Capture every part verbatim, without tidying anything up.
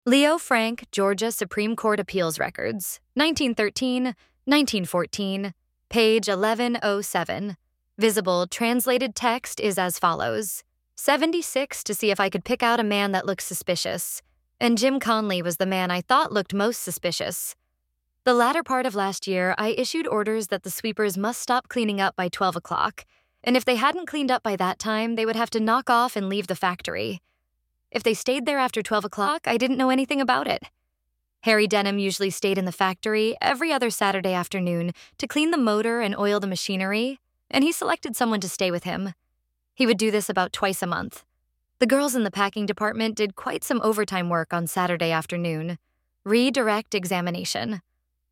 Leo Frank, Georgia Supreme Court Appeals Records, nineteen thirteen, nineteen fourteen, page eleven oh seven. Visible translated text is as follows. seventy-six to see if I could pick out a man that looks suspicious, and Jim Conley was the man I thought looked most suspicious. The latter part of last year, I issued orders that the sweepers must stop cleaning up by twelve o'clock, and if they hadn't cleaned up by that time, they would have to knock off and leave the factory. If they stayed there after twelve o'clock, I didn't know anything about it. Harry Denham usually stayed in the factory every other Saturday afternoon to clean the motor and oil the machinery, and he selected someone to stay with him. He would do this about twice a month. The girls in the packing department did quite some overtime work on Saturday afternoon. Redirect examination.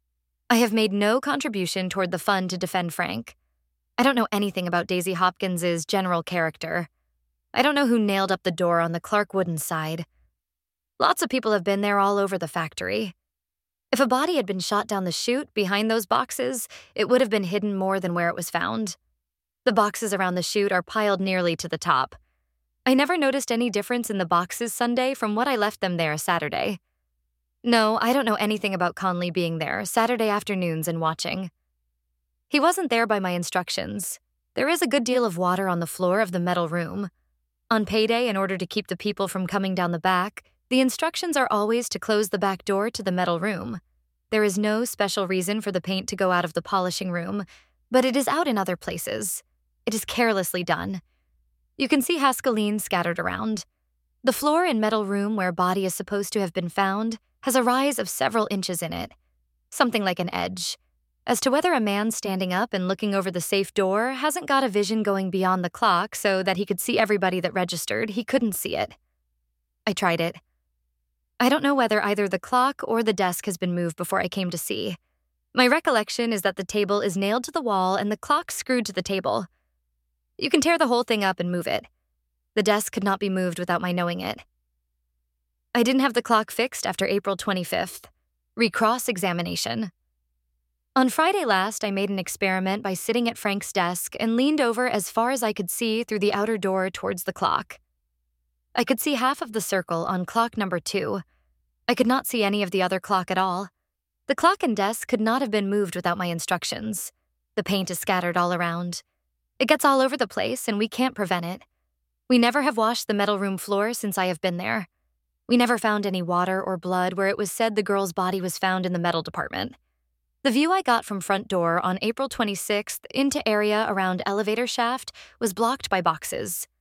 I have made no contribution toward the fund to defend Frank. I don't know anything about Daisy Hopkins's general character. I don't know who nailed up the door on the Clark Wooden side. Lots of people have been there all over the factory. If a body had been shot down the chute behind those boxes, it would have been hidden more than where it was found. The boxes around the chute are piled nearly to the top. I never noticed any difference in the boxes Sunday from what I left them there Saturday. No, I don't know anything about Conley being there Saturday afternoons and watching. He wasn't there by my instructions. There is a good deal of water on the floor of the metal room. On payday, in order to keep the people from coming down the back, the instructions are always to close the back door to the metal room. There is no special reason for the paint to go out of the polishing room, but it is out in other places. It is carelessly done. You can see Haskellene scattered around. The floor in metal room where body is supposed to have been found has a rise of several inches in it, something like an edge. As to whether a man standing up and looking over the safe door hasn't got a vision going beyond the clock so that he could see everybody that registered, he couldn't see it. I tried it. I don't know whether either the clock or the desk has been moved before I came to see. My recollection is that the table is nailed to the wall and the clock screwed to the table. You can tear the whole thing up and move it. The desk could not be moved without my knowing it. I didn't have the clock fixed after April twenty-fifth. Recross examination. On Friday last, I made an experiment by sitting at Frank's desk and leaned over as far as I could see through the outer door towards the clock. I could see half of the circle on clock number two. I could not see any of the other clock at all. The clock and desk could not have been moved without my instructions. The paint is scattered all around. It gets all over the place, and we can't prevent it. We never have washed the metal room floor since I have been there. We never found any water or blood where it was said the girl's body was found in the metal department. The view I got from front door on April twenty-sixth into area around elevator shaft was blocked by boxes.